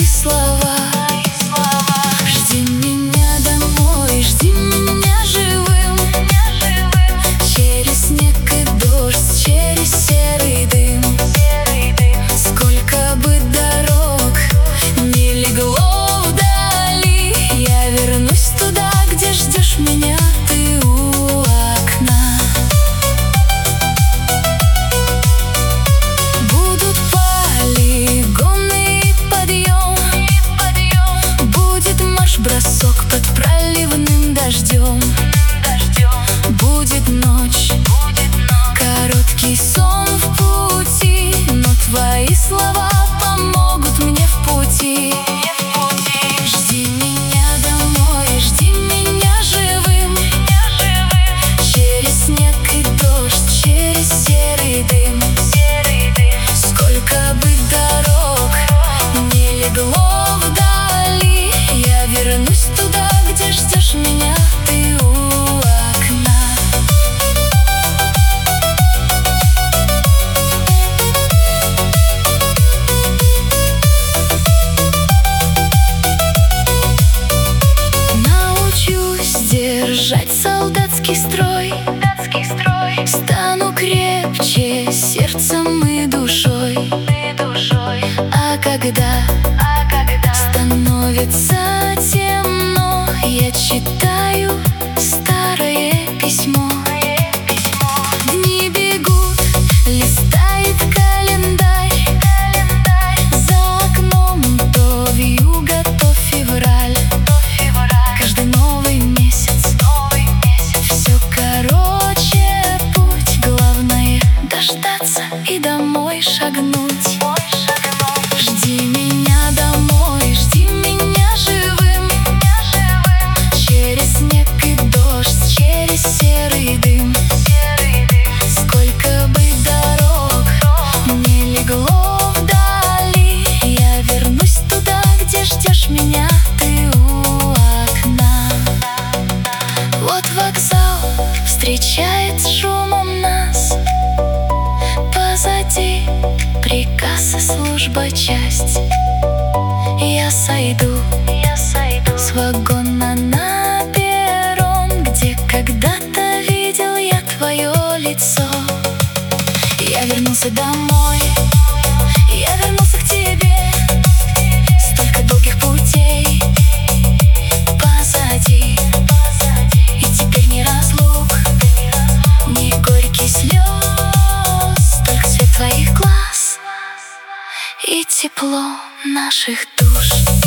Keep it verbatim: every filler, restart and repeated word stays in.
слова. Жди меня домой, жди меня живым, через снег и дождь, через серый дым. Сколько бы дорог не легло вдали, я вернусь туда, где ждешь меня ты у окна. Будут полигоны и подъем, будет марш-бросок под проливным дождем. Будет ночь, короткий сон в пути, но твои слова помогут мне в пути. Жди меня домой, жди меня живым, через снег и дождь, через серый дым. Сколько бы дорог не легло вдали, я вернусь туда, где ждешь меня ты у окна. Научусь держать солдатский строй, стану крепче сердцем и душой. А когда становится темно, я читаю старое письмо. Дни бегут, листает календарь, за окном то вьюга, то февраль. Каждый новый месяц, все короче путь, главное дождаться и домой шагнуть. Жди меня домой, жди меня живым, через снег и дождь, через серый дым. Сколько бы дорог не легло вдали, я вернусь туда, где ждешь меня ты у окна. Вот вокзал встречает с шумом нас, позади приказ и служба, часть. Я сойду с вагона на перрон, где когда-то видел я твое лицо. Я вернулся домой, я вернулся к тебе. Столько долгих путей позади, и теперь ни разлук, ни горьких слез, только свет твоих глаз и тепло наших душ.